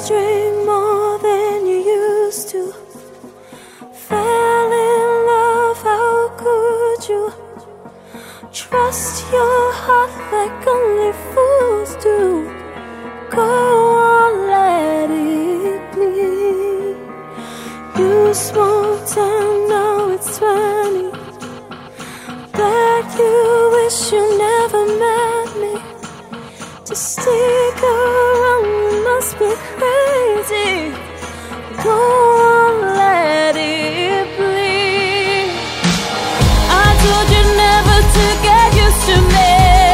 drink more than you used to. Fell in love, how could you? Trust your heart like only fools do. Go on, let it bleed. You smoked and now it's 20. That you wish you never met me. To stick around, you must be crazy. Go on, let it bleed. I told you never to get used to me.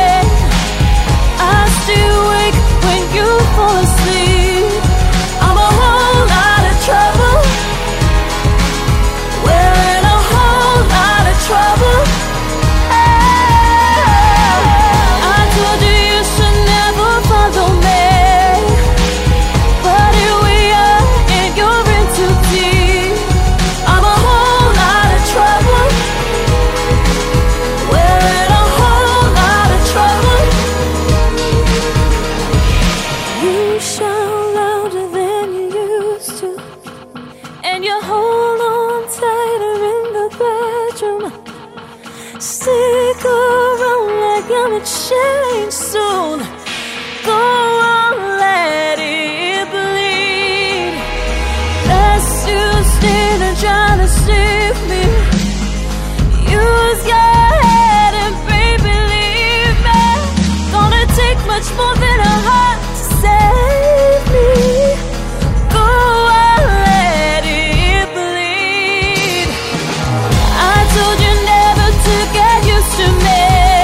I stay awake when you fall asleep. I'm a whole lot of trouble. We're in a whole lot of trouble. I told you you should never follow me, but here we are and you're in too deep. I'm a whole lot of trouble. We're in a whole lot of trouble. You shout louder than you used to, and you hold on tighter in the bedroom. Stick around like I'm a change soon. Go on, let it bleed. Lest you stand and try to save me. Use your head and baby leave me. Gonna take much more than a heart to save me. Go on, let it bleed. I told you never to get used to me.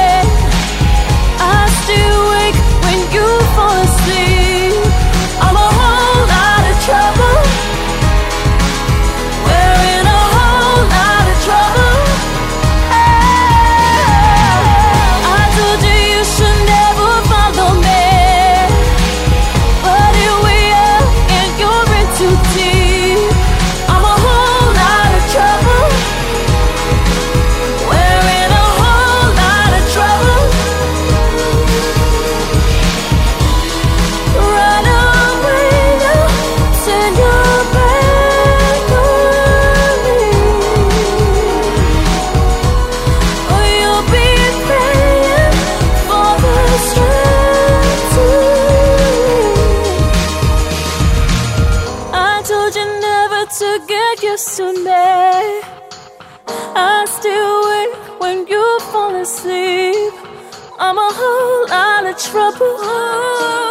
I stay awake when you fall asleep. I'm a whole lot of trouble. We're in a whole lot of trouble. I told you you should never follow me, but here we are and you're in too deep. I'm a whole lot of trouble. We're in a whole lot of trouble. Run away now, turn your back on me, or you'll be paying for the strength to leave. I told you never to get used to me. I stay awake when you fall asleep. I'm a whole lot of trouble.